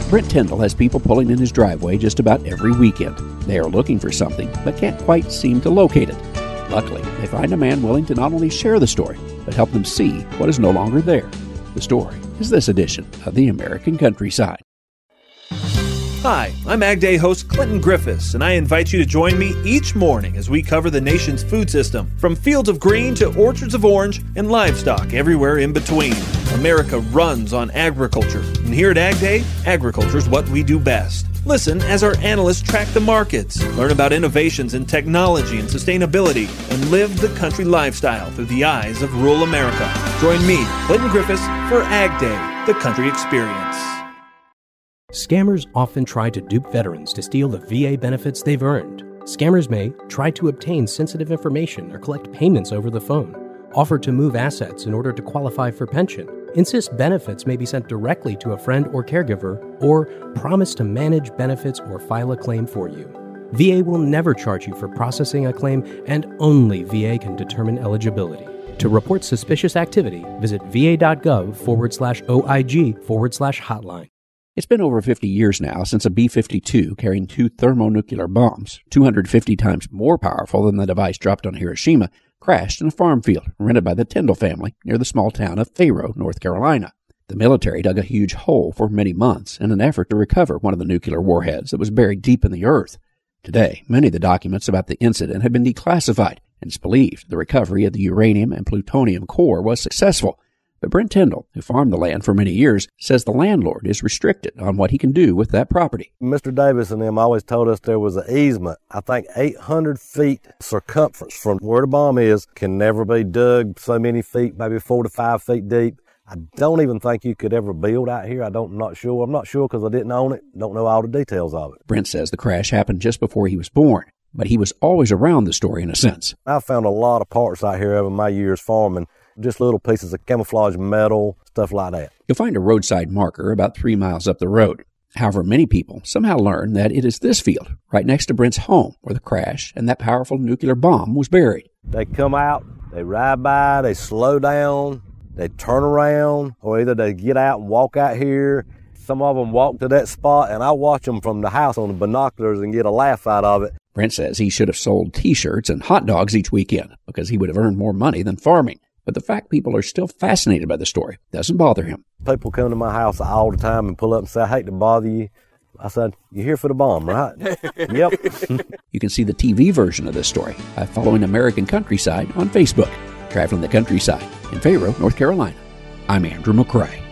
Brent Tyndall has people pulling in his driveway just about every weekend. They are looking for something, but can't quite seem to locate it. Luckily, they find a man willing to not only share the story, but help them see what is no longer there. The story is this edition of the American Countryside. Hi, I'm Ag Day host Clinton Griffiths, and I invite you to join me each morning as we cover the nation's food system, from fields of green to orchards of orange and livestock everywhere in between. America runs on agriculture, and here at Ag Day, agriculture is what we do best. Listen as our analysts track the markets, learn about innovations in technology and sustainability, and live the country lifestyle through the eyes of rural America. Join me, Clinton Griffiths, for Ag Day, the country experience. Scammers often try to dupe veterans to steal the VA benefits they've earned. Scammers may try to obtain sensitive information or collect payments over the phone, offer to move assets in order to qualify for pension, insist benefits may be sent directly to a friend or caregiver, or promise to manage benefits or file a claim for you. VA will never charge you for processing a claim, and only VA can determine eligibility. To report suspicious activity, visit va.gov/OIG/hotline. It's been over 50 years now since a B-52 carrying 2 thermonuclear bombs, 250 times more powerful than the device dropped on Hiroshima, crashed in a farm field rented by the Tyndall family near the small town of Fayetteville, North Carolina. The military dug a huge hole for many months in an effort to recover one of the nuclear warheads that was buried deep in the earth. Today, many of the documents about the incident have been declassified, and it's believed the recovery of the uranium and plutonium core was successful. But Brent Tyndall, who farmed the land for many years, says the landlord is restricted on what he can do with that property. Mr. Davis and them always told us there was an easement, I think 800 feet circumference from where the bomb is, can never be dug so many feet, maybe 4 to 5 feet deep. I don't even think you could ever build out here. I'm not sure because I didn't own it, don't know all the details of it. Brent says the crash happened just before he was born, but he was always around the story in a sense. I found a lot of parts out here over my years farming. Just little pieces of camouflage metal, stuff like that. You'll find a roadside marker about 3 miles up the road. However, many people somehow learn that it is this field, right next to Brent's home, where the crash and that powerful nuclear bomb was buried. They come out, they ride by, they slow down, they turn around, or either they get out and walk out here. Some of them walk to that spot, and I watch them from the house on the binoculars and get a laugh out of it. Brent says he should have sold T-shirts and hot dogs each weekend because he would have earned more money than farming. But the fact people are still fascinated by the story doesn't bother him. People come to my house all the time and pull up and say, I hate to bother you. I said, you're here for the bomb, right? Yep. You can see the TV version of this story by following American Countryside on Facebook. Traveling the countryside in Fayetteville, North Carolina. I'm Andrew McCrae.